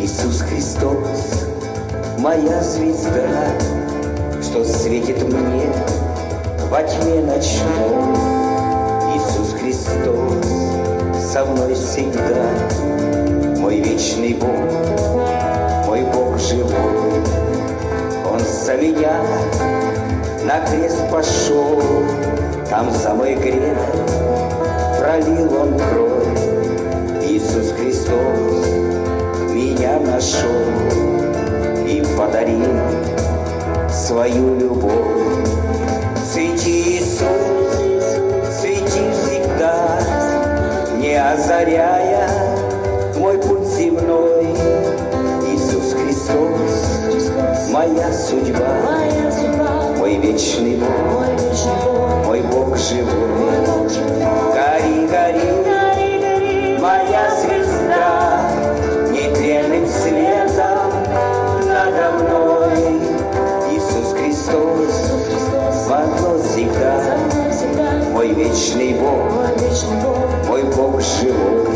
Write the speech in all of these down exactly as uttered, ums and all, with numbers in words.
Иисус Христос, моя звезда, что светит мне во тьме ночной. Иисус Христос со мной всегда, мой вечный Бог, мой Бог живой. Он за меня на крест пошел, там за мой грех пролил Он кровь. Иисус Христос меня нашел и подарил свою любовь. Свети, Иисус, свети всегда, не озаряя мой путь земной. Иисус Христос, моя судьба, мой вечный Бог, мой Бог живой. Гори, гори, моя звезда, нетленным светом надо мной. Иисус Христос, в одно всегда, мой вечный Бог, мой Бог живой.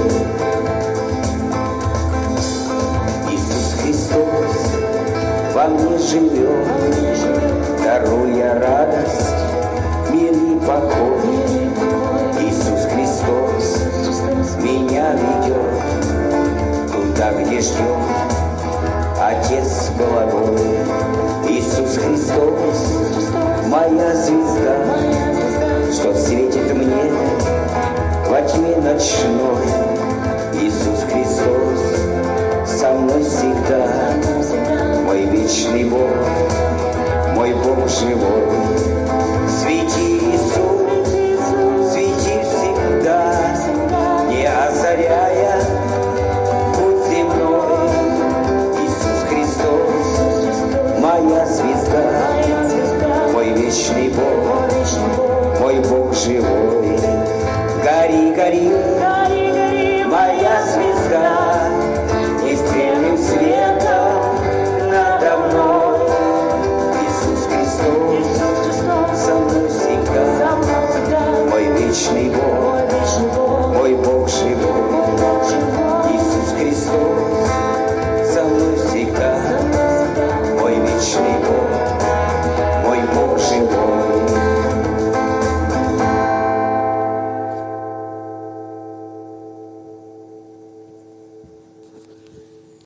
Иисус Христос во мне живет, даруя радость, мир и покой. Иисус Христос меня ведет туда, где ждет Отец благой. Иисус Христос, моя звезда, что светит мне во тьме ночной. Иисус Христос со мной всегда, мой вечный Бог, мой Бог живой. Свети, Иисус, свети всегда, не озаряя путь земной. Иисус Христос, моя звезда, мой вечный Бог, мой Бог живой. Гори, гори, моя звезда, нестрельным светом надо мной. Иисус Христос со мной всегда, мой вечный Бог,